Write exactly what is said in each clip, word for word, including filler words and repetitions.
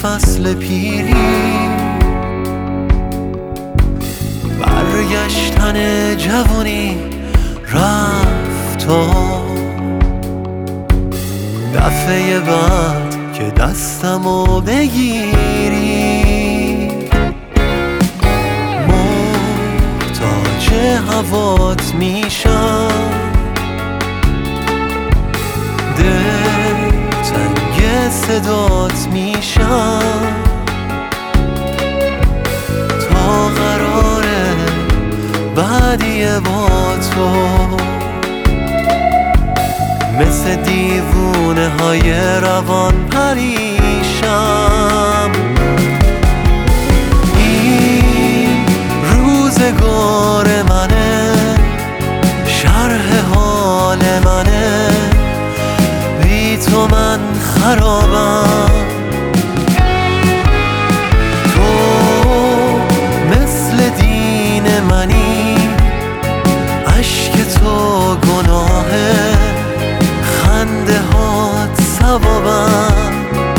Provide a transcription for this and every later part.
فصل پیری، برگشتن جوانی رفت و دفعه بعد که دستمو بگیری محتاج هوات میشم، دلتنگ صدات میشم، تا قراره بعدی با تو مثل دیوونه های روان پریشم. این روزگار منه، شرح حال منه، بی تو من خرابم. تو مثل دین منی، عشق تو گناهه، خنده هات ثوابم.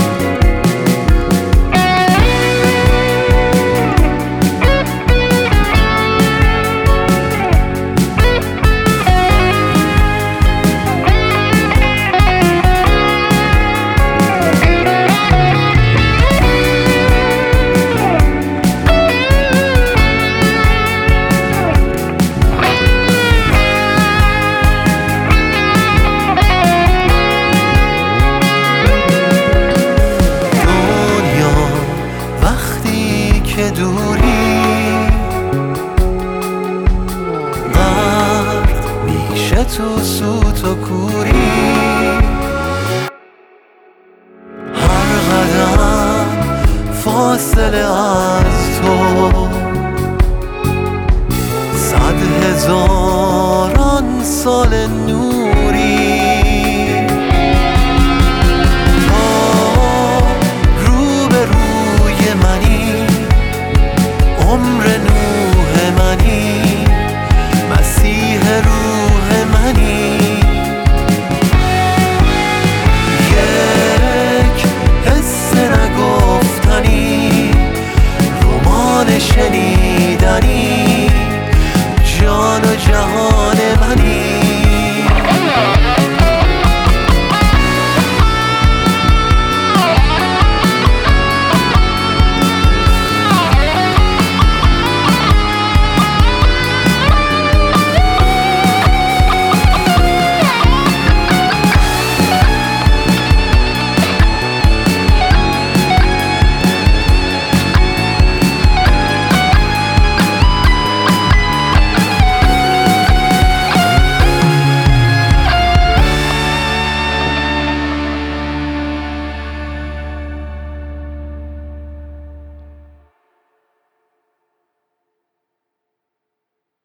که دوری غرق میشه تو سوت و کوری، هر قدم فاصله از تو صد هزاران سال نوری. تا رو به روی منی، عمر